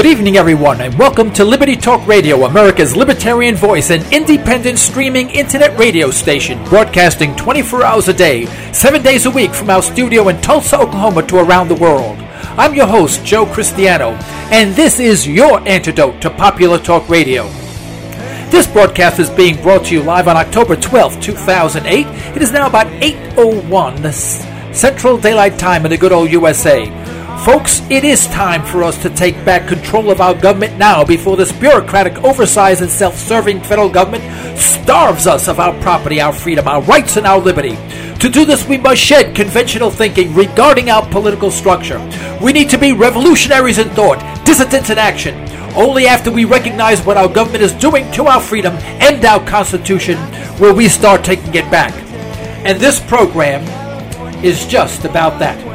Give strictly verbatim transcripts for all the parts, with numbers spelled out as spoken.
Good evening, everyone, and welcome to Liberty Talk Radio, America's libertarian voice and independent streaming internet radio station, broadcasting twenty-four hours a day, seven days a week from our studio in Tulsa, Oklahoma to around the world. I'm your host, Joe Cristiano, and this is your antidote to popular talk radio. This broadcast is being brought to you live on October twelfth, two thousand eight. It is now about eight oh one Central Daylight Time in the good old U S A. Folks, it is time for us to take back control of our government now before this bureaucratic, oversized, and self-serving federal government starves us of our property, our freedom, our rights, and our liberty. To do this, we must shed conventional thinking regarding our political structure. We need to be revolutionaries in thought, dissidents in action. Only after we recognize what our government is doing to our freedom and our Constitution will we start taking it back. And this program is just about that.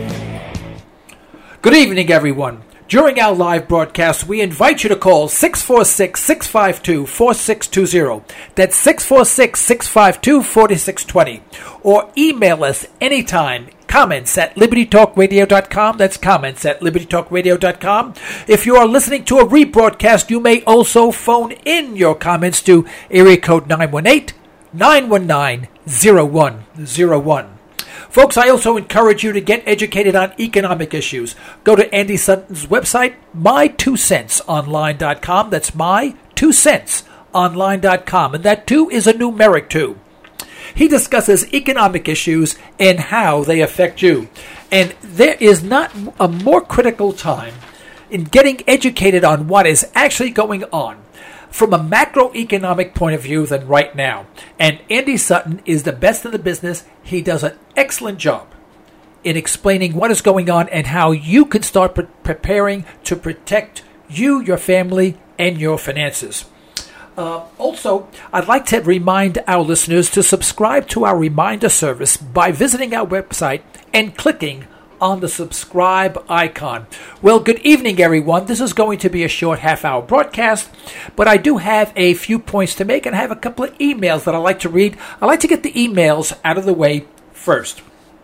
Good evening, everyone. During our live broadcast, we invite you to call six four six, six five two, four six two zero. That's six four six, six five two, four six two zero. Or email us anytime. Comments at liberty talk radio dot com. That's comments at liberty talk radio dot com. If you are listening to a rebroadcast, you may also phone in your comments to area code nine one eight, nine one nine, zero one zero one. Folks, I also encourage you to get educated on economic issues. Go to Andy Sutton's website, my two cents online dot com. That's my two cents online dot com. And that two is a numeric two. He discusses economic issues and how they affect you. And there is not a more critical time in getting educated on what is actually going on from a macroeconomic point of view than right now. And Andy Sutton is the best in the business. He does an excellent job in explaining what is going on and how you can start pre- preparing to protect you, your family, and your finances. Uh, also, I'd like to remind our listeners to subscribe to our reminder service by visiting our website and clicking on the subscribe icon. Well, good evening, everyone. This is going to be a short half-hour broadcast, but I do have a few points to make, and I have a couple of emails that I'd like to read. I'd like to get the emails out of the way first.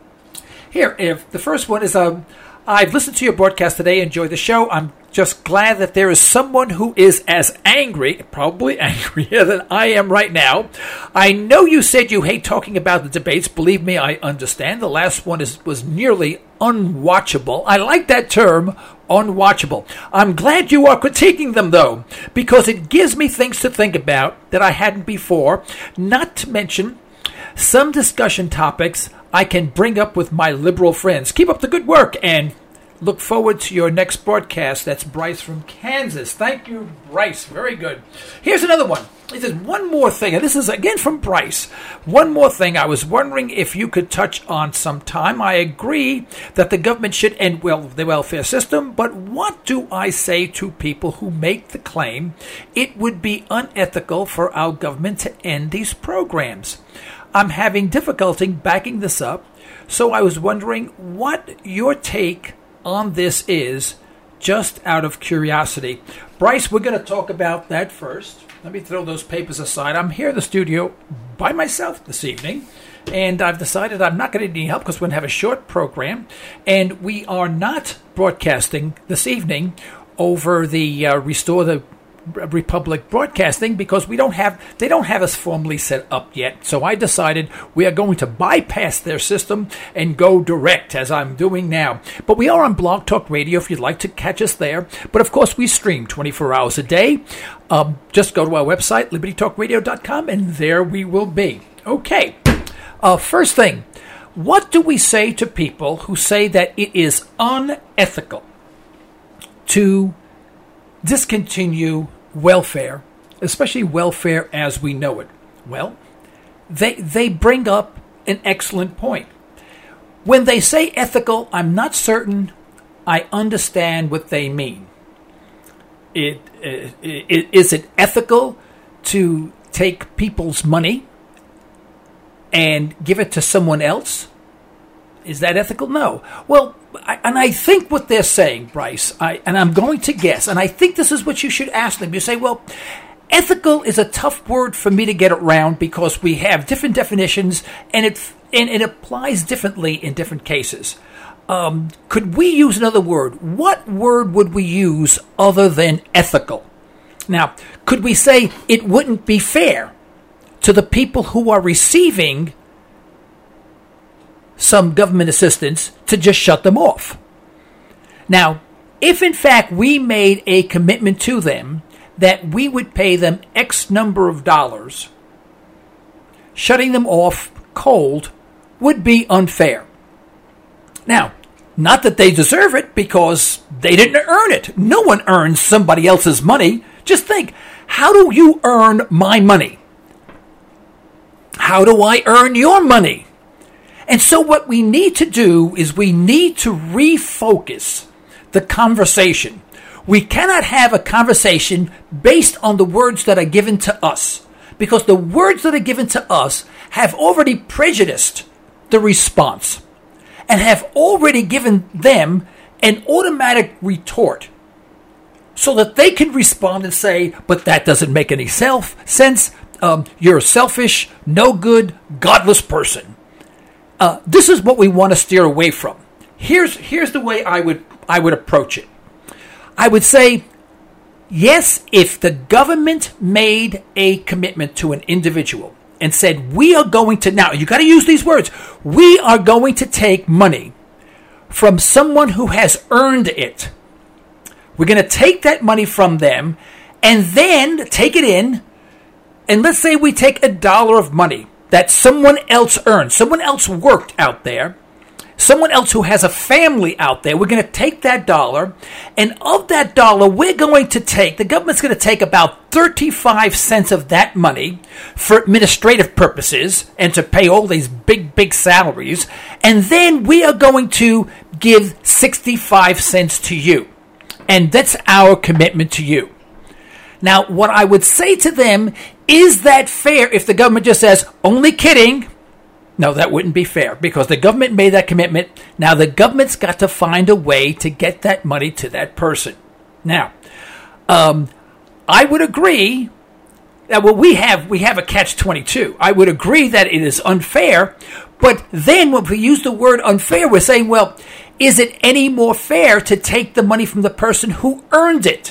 Here, if the first one is, um, I've listened to your broadcast today, enjoyed the show. I'm just glad that there is someone who is as angry, probably angrier than I am right now. I know you said you hate talking about the debates. Believe me, I understand. The last one is was nearly unwatchable. I like that term, unwatchable. I'm glad you are critiquing them, though, because it gives me things to think about that I hadn't before, not to mention some discussion topics I can bring up with my liberal friends. Keep up the good work, and look forward to your next broadcast. That's Bryce from Kansas. Thank you, Bryce. Very good. Here's another one. He says, one more thing, and this is again from Bryce. One more thing I was wondering if you could touch on sometime. I agree that the government should end well the welfare system, but what do I say to people who make the claim it would be unethical for our government to end these programs? I'm having difficulty backing this up, so I was wondering what your take on this is, just out of curiosity. Bryce, we're going to talk about that first. Let me throw those papers aside. I'm here in the studio by myself this evening, and I've decided I'm not going to need any help because we're going to have a short program, and we are not broadcasting this evening over the uh, Restore the Republic broadcasting because we don't have they don't have us formally set up yet. So I decided we are going to bypass their system and go direct, as I'm doing now. But we are on Blog Talk Radio if you'd like to catch us there. But of course we stream twenty-four hours a day. Um, just go to our website, liberty talk radio dot com, and there we will be. Okay. Uh, first thing, what do we say to people who say that it is unethical to discontinue welfare, especially welfare as we know it? Well, they they bring up an excellent point. When they say ethical, I'm not certain I understand what they mean. It, it, it is it ethical to take people's money and give it to someone else? Is that ethical? No. Well, I, and I think what they're saying, Bryce, I, and I'm going to guess, and I think this is what you should ask them. You say, well, ethical is a tough word for me to get around because we have different definitions, and it and it applies differently in different cases. um, could we use another word? What word would we use other than ethical? Now, could we say it wouldn't be fair to the people who are receiving some government assistance to just shut them off? Now, if in fact we made a commitment to them that we would pay them X number of dollars, shutting them off cold would be unfair. Now, not that they deserve it, because they didn't earn it. No one earns somebody else's money. Just think, how do you earn my money? How do I earn your money? And so what we need to do is we need to refocus the conversation. We cannot have a conversation based on the words that are given to us, because the words that are given to us have already prejudiced the response and have already given them an automatic retort so that they can respond and say, but that doesn't make any self sense. Um, you're a selfish, no good, godless person. Uh, this is what we want to steer away from. Here's here's the way I would I would approach it. I would say, yes, if the government made a commitment to an individual and said, we are going to, now you got to use these words, we are going to take money from someone who has earned it. We're going to take that money from them and then take it in, and let's say we take a dollar of money that someone else earned, someone else worked out there, someone else who has a family out there. We're going to take that dollar, and of that dollar, we're going to take, the government's going to take about thirty-five cents of that money for administrative purposes and to pay all these big, big salaries, and then we are going to give sixty-five cents to you. And that's our commitment to you. Now, what I would say to them, is that fair if the government just says, only kidding? No, that wouldn't be fair, because the government made that commitment. Now, the government's got to find a way to get that money to that person. Now, um, I would agree that, well, we have we have a catch twenty-two. I would agree that it is unfair, but then when we use the word unfair, we're saying, well, is it any more fair to take the money from the person who earned it?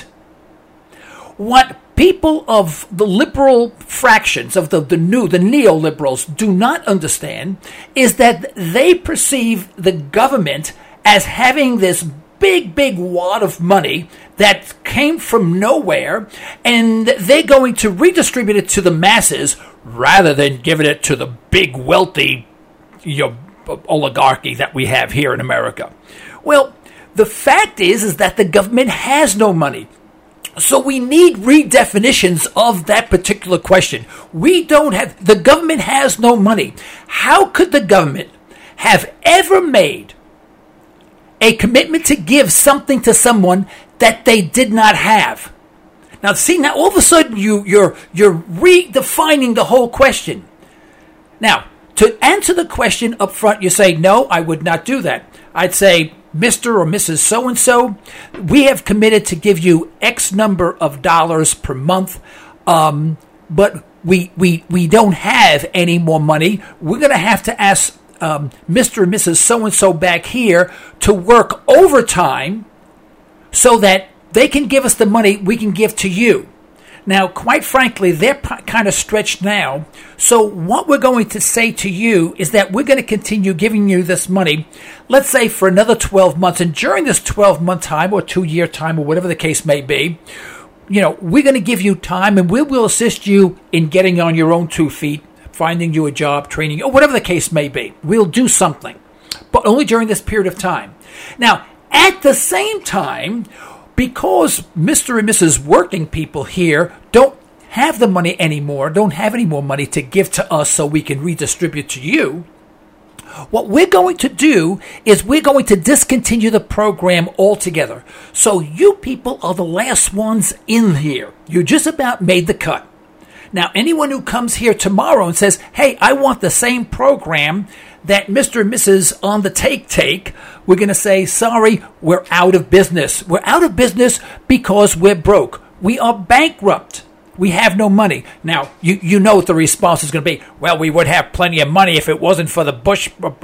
What people of the liberal fractions, of the, the new, the neoliberals, do not understand is that they perceive the government as having this big, big wad of money that came from nowhere, and they're going to redistribute it to the masses rather than giving it to the big, wealthy, you know, oligarchy that we have here in America. Well, the fact is, is that the government has no money. So we need redefinitions of that particular question. We don't have, the government has no money. How could the government have ever made a commitment to give something to someone that they did not have? Now, see, now all of a sudden you, you're, you're redefining the whole question. Now, to answer the question up front, you say, no, I would not do that. I'd say, Mister or Missus So-and-so, we have committed to give you X number of dollars per month, um, but we we we don't have any more money. We're going to have to ask um, Mister and Missus So-and-so back here to work overtime so that they can give us the money we can give to you. Now, quite frankly, they're p- kind of stretched now. So what we're going to say to you is that we're going to continue giving you this money, let's say for another twelve months. And during this twelve-month time or two-year time or whatever the case may be, you know, we're going to give you time, and we will assist you in getting on your own two feet, finding you a job, training, or whatever the case may be. We'll do something, but only during this period of time. Now, at the same time, because Mister and Missus working people here don't have the money anymore, don't have any more money to give to us so we can redistribute to you, what we're going to do is we're going to discontinue the program altogether. So you people are the last ones in here. You just about made the cut. Now, anyone who comes here tomorrow and says, hey, I want the same program that Mister and Missus on the take take, we're going to say, sorry, we're out of business. We're out of business because we're broke. We are bankrupt. We have no money. Now, you, you know what the response is going to be. Well, we would have plenty of money if it wasn't for the Bush uh,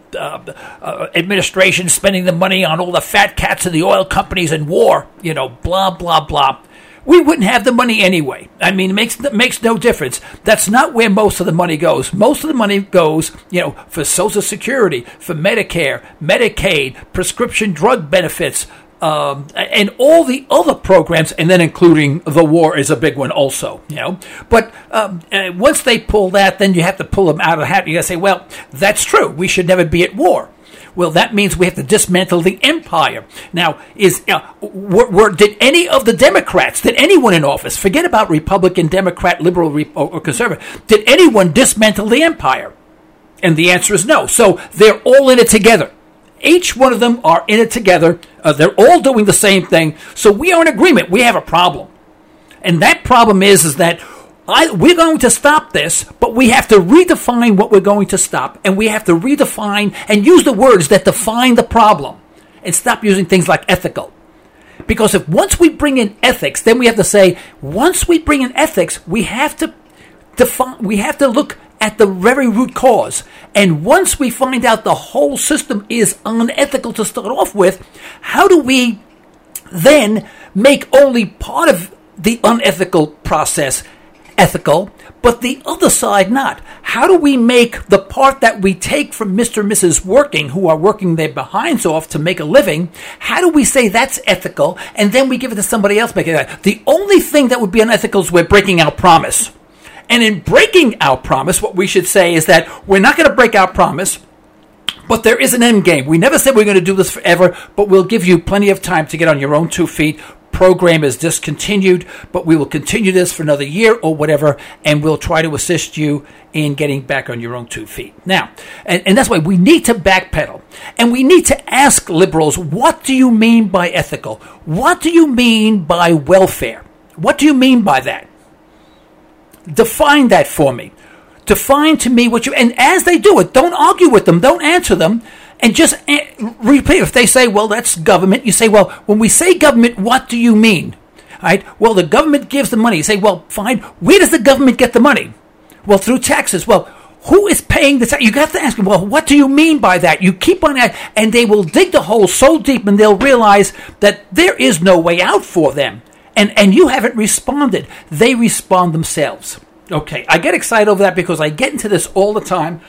uh, uh, administration spending the money on all the fat cats and the oil companies and war, you know, blah, blah, blah. We wouldn't have the money anyway. I mean, it makes, it makes no difference. That's not where most of the money goes. Most of the money goes, you know, for Social Security, for Medicare, Medicaid, prescription drug benefits, Um, and all the other programs, and then including the war is a big one also, you know. But um, uh, once they pull that, then you have to pull them out of the hat. You got to say, well, that's true. We should never be at war. Well, that means we have to dismantle the empire. Now, is uh, were, were, did any of the Democrats, did anyone in office, forget about Republican, Democrat, liberal, or, or conservative, did anyone dismantle the empire? And the answer is no. So they're all in it together. Each one of them are in it together. Uh, they're all doing the same thing. So we are in agreement. We have a problem. And that problem is, is that I, we're going to stop this, but we have to redefine what we're going to stop. And we have to redefine and use the words that define the problem. And stop using things like ethical. Because if once we bring in ethics, then we have to say, once we bring in ethics, we have to define, we have to look at the very root cause. And once we find out the whole system is unethical to start off with, how do we then make only part of the unethical process ethical, but the other side not? How do we make the part that we take from Mister and Missus Working, who are working their behinds off to make a living, how do we say that's ethical, and then we give it to somebody else making it? The only thing that would be unethical is we're breaking our promise. And in breaking our promise, what we should say is that we're not going to break our promise, but there is an end game. We never said we're going to do this forever, but we'll give you plenty of time to get on your own two feet. Program is discontinued, but we will continue this for another year or whatever, and we'll try to assist you in getting back on your own two feet. Now, and, and that's why we need to backpedal, and we need to ask liberals, what do you mean by ethical? What do you mean by welfare? What do you mean by that? Define that for me. Define to me what you... And as they do it, don't argue with them. Don't answer them. And just a- repeat. If they say, well, that's government, you say, well, when we say government, what do you mean? All right? Well, the government gives the money. You say, well, fine. Where does the government get the money? Well, through taxes. Well, who is paying the tax? You have to ask them, well, what do you mean by that? You keep on that, and they will dig the hole so deep, and they'll realize that there is no way out for them. And and you haven't responded. They respond themselves. Okay, I get excited over that because I get into this all the time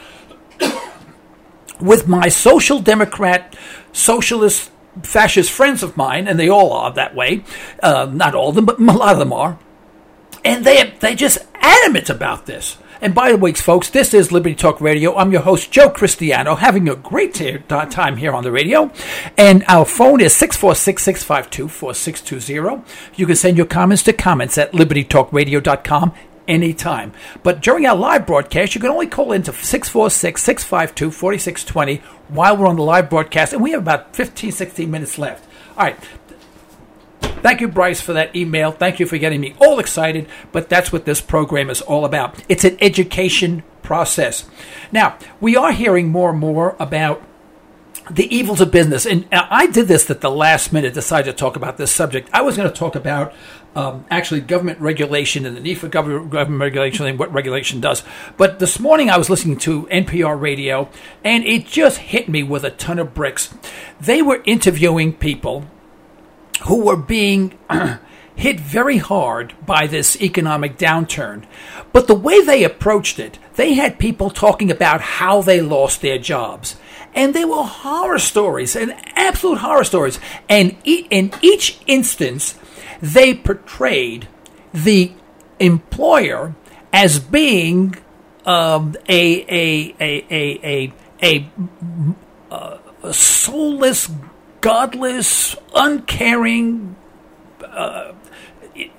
with my social democrat, socialist, fascist friends of mine, and they all are that way. Uh, not all of them, but a lot of them are. And they they just adamant about this. And by the way, folks, this is Liberty Talk Radio. I'm your host, Joe Cristiano, having a great t- time here on the radio. And our phone is six four six, six five two, four six two zero. You can send your comments to comments at liberty talk radio dot com anytime. But during our live broadcast, you can only call into six four six, six five two, four six two zero while we're on the live broadcast. And we have about fifteen, sixteen minutes left. All right. Thank you, Bryce, for that email. Thank you for getting me all excited, but that's what this program is all about. It's an education process. Now, we are hearing more and more about the evils of business, and I did this at the last minute, decided to talk about this subject. I was going to talk about um, actually government regulation and the need for government, government regulation and what regulation does. But this morning I was listening to N P R radio, and it just hit me with a ton of bricks. They were interviewing people who were being hit very hard by this economic downturn. But the way they approached it, they had people talking about how they lost their jobs. And they were horror stories, and absolute horror stories. And e- in each instance, they portrayed the employer as being um, a, a, a, a, a, a, a soulless, godless, uncaring uh, d-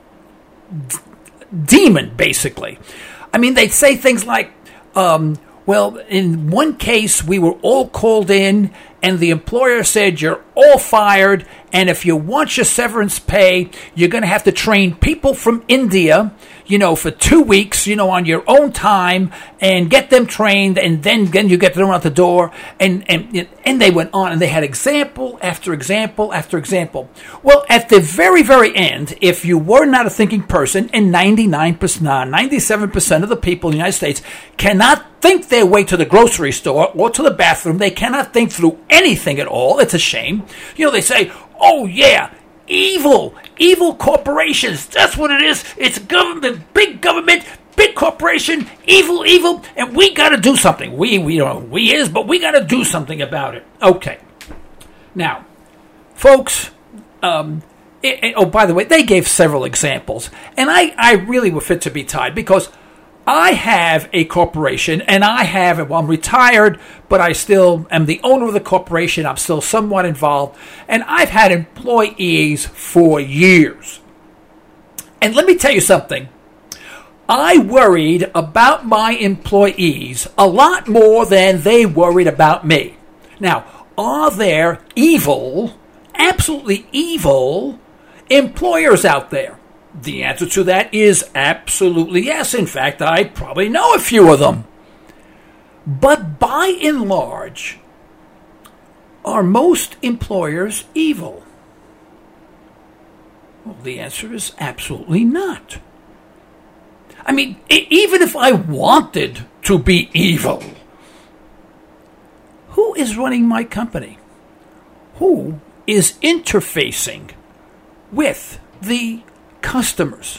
demon, basically. I mean, they'd say things like, um, well, in one case, we were all called in, and the employer said you're all fired, and if you want your severance pay, you're going to have to train people from India, you know, for two weeks, you know, on your own time, and get them trained, and then, then you get them out the door, and, and, and they went on, and they had example after example after example. Well, at the very, very end, if you were not a thinking person, and ninety-nine percent, ninety-seven percent of the people in the United States cannot think their way to the grocery store or to the bathroom. They cannot think through anything at all. It's a shame. You know, they say, oh, yeah, evil, evil corporations. That's what it is. It's government, big government, big corporation, evil, evil, and we got to do something. We, we don't know we is, but we got to do something about it. Okay. Now, folks, um, it, it, oh, by the way, they gave several examples, and I, I really were fit to be tied because I have a corporation, and I have, well, I'm retired, but I still am the owner of the corporation. I'm still somewhat involved, and I've had employees for years. And let me tell you something. I worried about my employees a lot more than they worried about me. Now, are there evil, absolutely evil employers out there? The answer to that is absolutely yes. In fact, I probably know a few of them. But by and large, are most employers evil? Well, the answer is absolutely not. I mean, even if I wanted to be evil, who is running my company? Who is interfacing with the customers?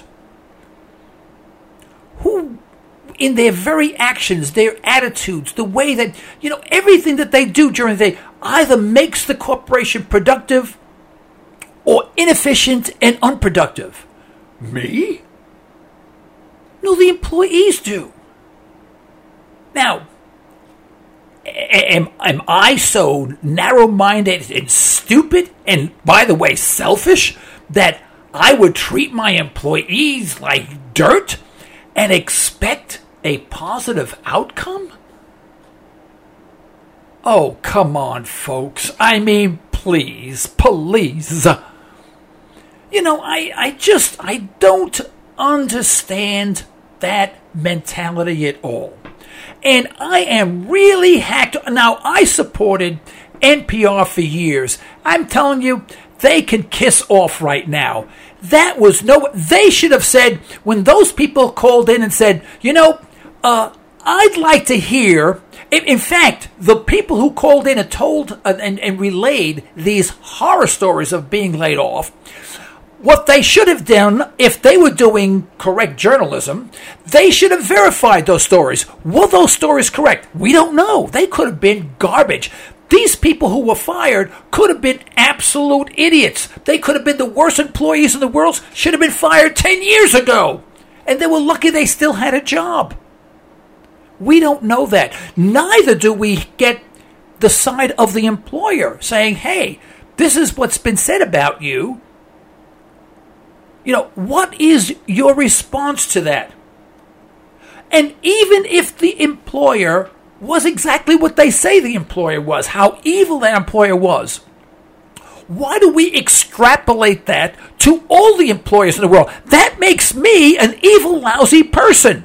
Who, in their very actions, their attitudes, the way that, you know, everything that they do during the day either makes the corporation productive or inefficient and unproductive? Me? No, the employees do. Now, am, am I so narrow-minded and stupid and, by the way, selfish that I would treat my employees like dirt and expect a positive outcome? Oh, come on, folks. I mean, please, please. You know, I, I just, I don't understand that mentality at all. And I am really hacked. Now, I supported N P R for years. I'm telling you, they can kiss off right now. That was no, they should have said, when those people called in and said, you know, uh, I'd like to hear, in, in fact, the people who called in and told uh, and, and relayed these horror stories of being laid off, what they should have done, if they were doing correct journalism, they should have verified those stories. Were those stories correct? We don't know. They could have been garbage. These people who were fired could have been absolute idiots. They could have been the worst employees in the world, should have been fired ten years ago. And they were lucky they still had a job. We don't know that. Neither do we get the side of the employer saying, hey, this is what's been said about you. You know, what is your response to that? And even if the employer was exactly what they say the employer was, how evil that employer was, why do we extrapolate that to all the employers in the world? That makes me an evil, lousy person.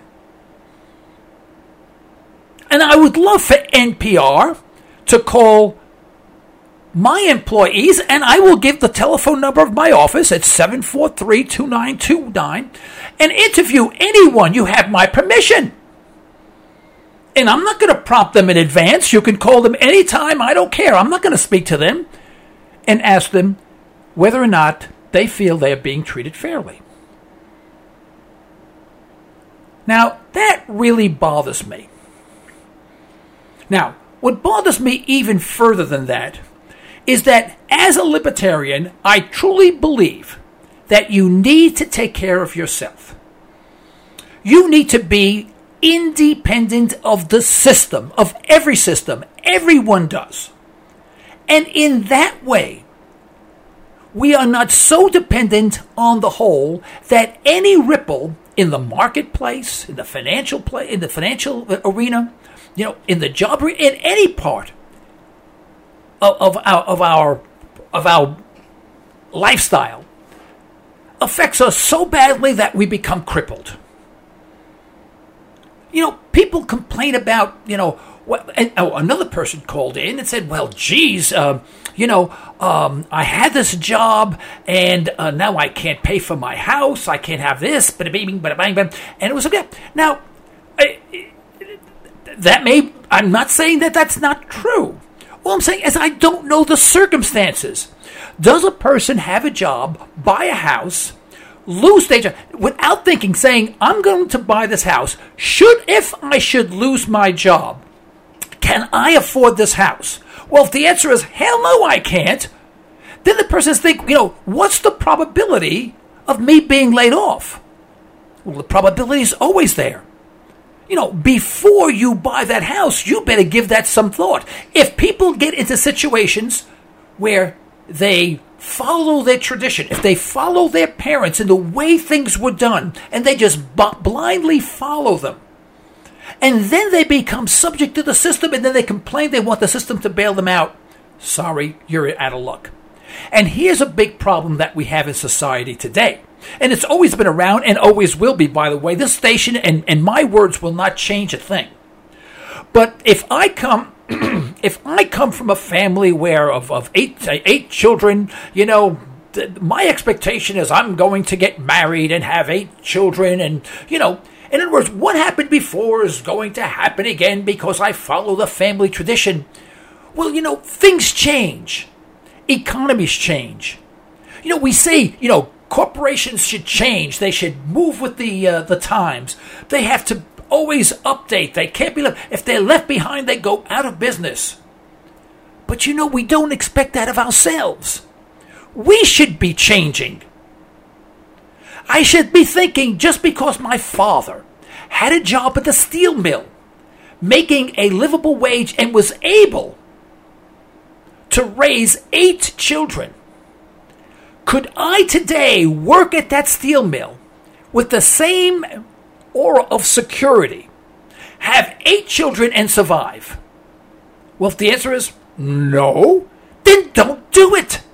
And I would love for N P R to call my employees, and I will give the telephone number of my office at seven four three, two nine two nine, and interview anyone. You have my permission. And I'm not going to prompt them in advance. You can call them anytime. I don't care. I'm not going to speak to them and ask them whether or not they feel they are being treated fairly. Now, that really bothers me. Now, what bothers me even further than that is that as a libertarian, I truly believe that you need to take care of yourself. You need to be independent of the system, of every system. Everyone does. And in that way, we are not so dependent on the whole that any ripple in the marketplace, in the financial play, in the financial arena, you know, in the job, in any part of, of our of our of our lifestyle affects us so badly that we become crippled. You know, people complain about, you know, what, and, oh, another person called in and said, well, geez, uh, you know, um, I had this job and uh, now I can't pay for my house. I can't have this, but bang, bang, bang, bang. And it was okay. Now, I, that may, I'm not saying that that's not true. All I'm saying is I don't know the circumstances. Does a person have a job, buy a house, lose their job, without thinking, saying, I'm going to buy this house. Should, if I should lose my job, can I afford this house? Well, if the answer is, hell no, I can't, then the person thinks, you know, what's the probability of me being laid off? Well, the probability is always there. You know, before you buy that house, you better give that some thought. If people get into situations where they follow their tradition, if they follow their parents in the way things were done, and they just b- blindly follow them, and then they become subject to the system, and then they complain they want the system to bail them out, sorry, you're out of luck. And here's a big problem that we have in society today. And it's always been around and always will be, by the way. This station and, and my words will not change a thing. But if I come if I come from a family where of, of eight eight children, you know, th- my expectation is I'm going to get married and have eight children, and, you know, in other words, what happened before is going to happen again because I follow the family tradition. Well, you know, things change. Economies change. You know, we say, you know, corporations should change. They should move with the uh, the times. They have to always update. They can't be left. If they're left behind, they go out of business. But you know, we don't expect that of ourselves. We should be changing. I should be thinking, just because my father had a job at the steel mill, making a livable wage, and was able to raise eight children, could I today work at that steel mill with the same aura of security, have eight children, and survive? Well, if the answer is no, then don't do it.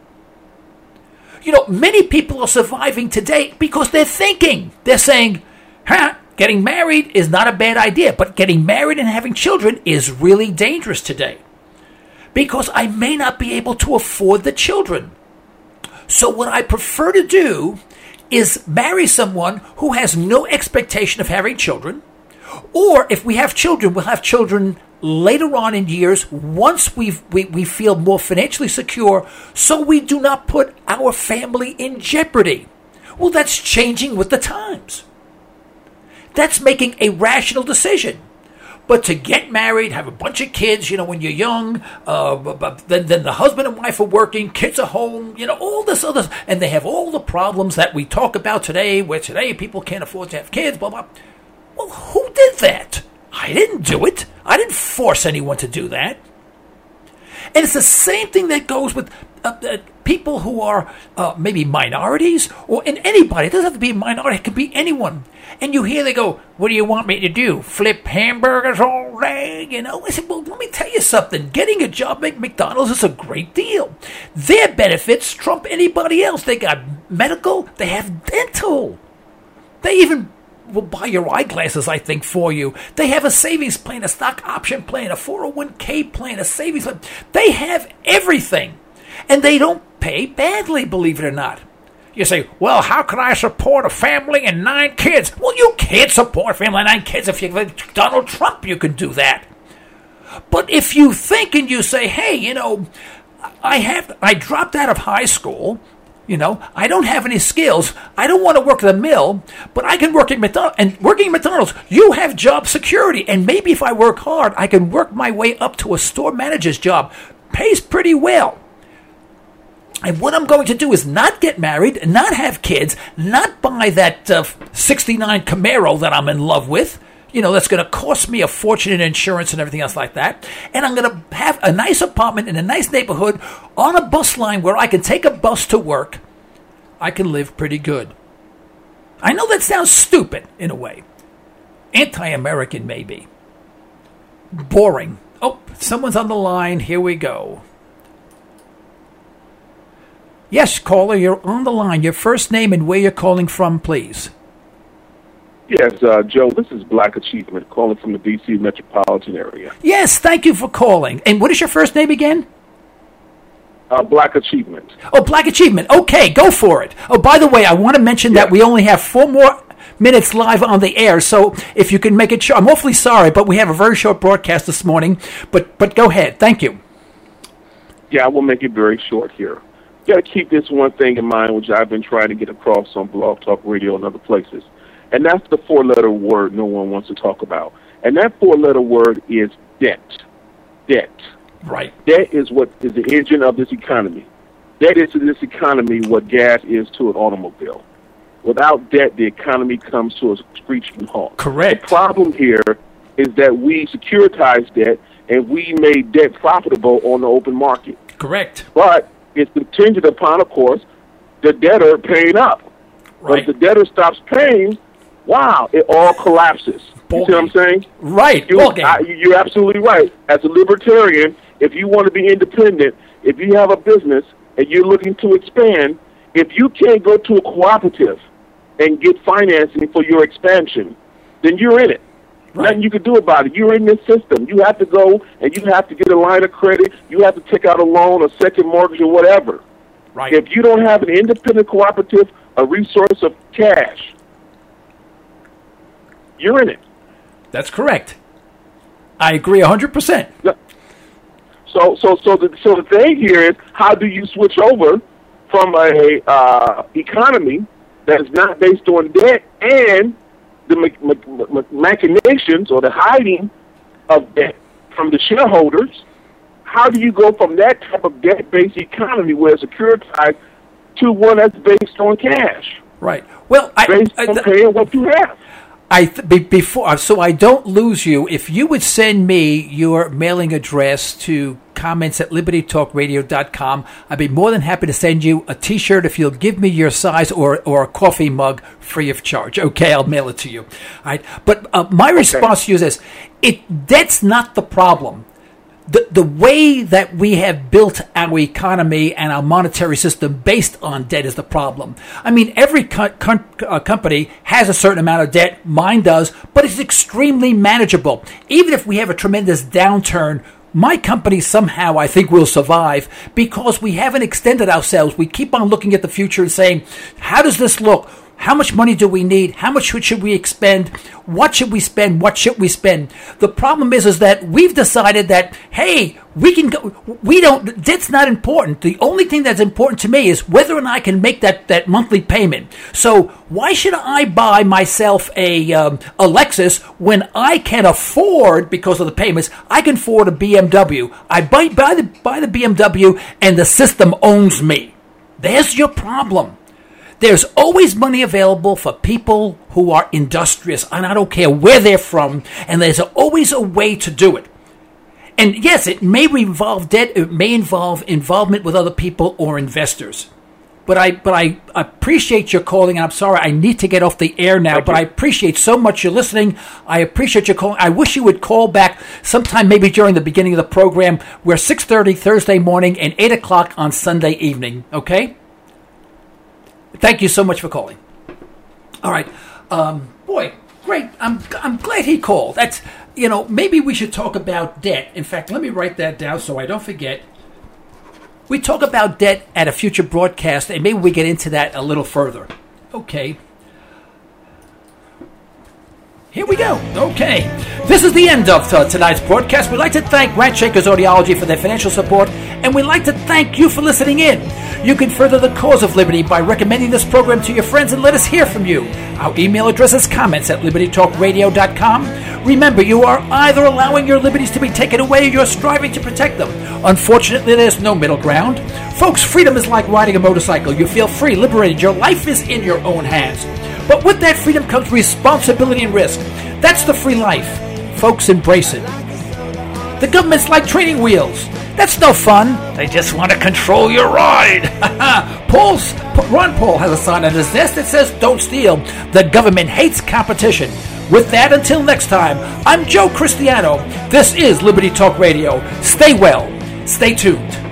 You know, many people are surviving today because they're thinking. They're saying, huh, getting married is not a bad idea, but getting married and having children is really dangerous today because I may not be able to afford the children. So what I prefer to do is marry someone who has no expectation of having children, or if we have children, we'll have children later on in years once we've, we we feel more financially secure, so we do not put our family in jeopardy. Well, that's changing with the times. That's making a rational decision. But to get married, have a bunch of kids, you know, when you're young, uh, but then, then the husband and wife are working, kids are home, you know, all this other, and they have all the problems that we talk about today, where today people can't afford to have kids, blah, blah. Well, who did that? I didn't do it. I didn't force anyone to do that. And it's the same thing that goes with uh, uh, people who are uh, maybe minorities, or in anybody. It doesn't have to be a minority. It could be anyone. And you hear they go, what do you want me to do? Flip hamburgers all day? You know, I said, well, let me tell you something. Getting a job at McDonald's is a great deal. Their benefits trump anybody else. They got medical. They have dental. They even will buy your eyeglasses, I think, for you. They have a savings plan, a stock option plan, a four oh one k plan, a savings plan. They have everything. And they don't pay badly, believe it or not. You say, well, how can I support a family and nine kids? Well, you can't support a family and nine kids. If you're like Donald Trump, you can do that. But if you think and you say, hey, you know, I have, I dropped out of high school, you know, I don't have any skills, I don't want to work at the mill, but I can work at McDonald's. And working at McDonald's, you have job security. And maybe if I work hard, I can work my way up to a store manager's job. Pays pretty well. And what I'm going to do is not get married, not have kids, not buy that uh, sixty-nine Camaro that I'm in love with, you know, that's going to cost me a fortune in insurance and everything else like that. And I'm going to have a nice apartment in a nice neighborhood on a bus line where I can take a bus to work. I can live pretty good. I know that sounds stupid in a way. Anti-American maybe. Boring. Oh, someone's on the line. Here we go. Yes, caller, you're on the line. Your first name and where you're calling from, please. Yes, uh, Joe, this is Black Achievement, calling from the D C metropolitan area. Yes, thank you for calling. And what is your first name again? Uh, Black Achievement. Oh, Black Achievement. Okay, go for it. Oh, by the way, I want to mention yeah. that we only have four more minutes live on the air, so if you can make it short. I'm awfully sorry, but we have a very short broadcast this morning, but but go ahead. Thank you. Yeah, I will make it very short here. You got to keep this one thing in mind, which I've been trying to get across on Blog Talk Radio and other places, and that's the four-letter word no one wants to talk about. And that four-letter word is debt. Debt. Right. Debt is what is the engine of this economy. Debt is to this economy what gas is to an automobile. Without debt, the economy comes to a screeching halt. Correct. The problem here is that we securitize debt and we made debt profitable on the open market. Correct. But it's contingent upon, of course, the debtor paying up. Right. But if the debtor stops paying, wow, it all collapses. Ball you see game. what I'm saying? Right. You, Ball game. I, you're absolutely right. As a libertarian, if you want to be independent, if you have a business and you're looking to expand, if you can't go to a cooperative and get financing for your expansion, then you're in it. Right. Nothing you can do about it. You're in this system. You have to go and you have to get a line of credit. You have to take out a loan, a second mortgage, or whatever. Right. If you don't have an independent cooperative, a resource of cash, you're in it. That's correct. I agree one hundred percent. So, so, so the so the thing here is, how do you switch over from a uh, economy that is not based on debt and the ma- ma- ma- machinations or the hiding of debt from the shareholders? How do you go from that type of debt-based economy where it's securitized to one that's based on cash? Right. Well, I, based I, on th- paying what you have. I th- be- before so I don't lose you. If you would send me your mailing address to comments at liberty talk radio dot com, I'd be more than happy to send you a T-shirt if you'll give me your size, or or a coffee mug free of charge. Okay, I'll mail it to you. All right. But uh, my response okay. to you is this: it that's not the problem. The the way that we have built our economy and our monetary system based on debt is the problem. I mean, every co- co- uh, company has a certain amount of debt. Mine does, but it's extremely manageable. Even if we have a tremendous downturn, my company somehow, I think, will survive because we haven't extended ourselves. We keep on looking at the future and saying, how does this look? How much money do we need? How much should we expend? What should we spend? What should we spend? The problem is, is that we've decided that, hey, we can go, we don't, debt's not important. The only thing that's important to me is whether or not I can make that, that monthly payment. So why should I buy myself a, um, a Lexus when I can afford, because of the payments, I can afford a B M W. I buy, buy the, buy the B M W and the system owns me. There's your problem. There's always money available for people who are industrious, and I don't care where they're from, and there's always a way to do it. And yes, it may involve debt, it may involve involvement with other people or investors. But I but I appreciate your calling, and I'm sorry, I need to get off the air now, Thank but you. I appreciate so much your listening. I appreciate your calling. I wish you would call back sometime maybe during the beginning of the program. We're six thirty Thursday morning and eight o'clock on Sunday evening, okay? Thank you so much for calling. All right. Um, boy, great. I'm I'm glad he called. That's, you know, maybe we should talk about debt. In fact, let me write that down so I don't forget. We talk about debt at a future broadcast, and maybe we get into that a little further. Okay. Here we go. Okay. This is the end of uh, tonight's broadcast. We'd like to thank Ranchakers Audiology for their financial support, and we'd like to thank you for listening in. You can further the cause of liberty by recommending this program to your friends and let us hear from you. Our email address is comments at liberty talk radio dot com. Remember, you are either allowing your liberties to be taken away or you're striving to protect them. Unfortunately, there's no middle ground. Folks, freedom is like riding a motorcycle. You feel free, liberated. Your life is in your own hands. But with that freedom comes responsibility and risk. That's the free life. Folks, embrace it. The government's like training wheels. That's no fun. They just want to control your ride. Paul's, Ron Paul has a sign on his desk that says, don't steal. The government hates competition. With that, until next time, I'm Joe Cristiano. This is Liberty Talk Radio. Stay well. Stay tuned.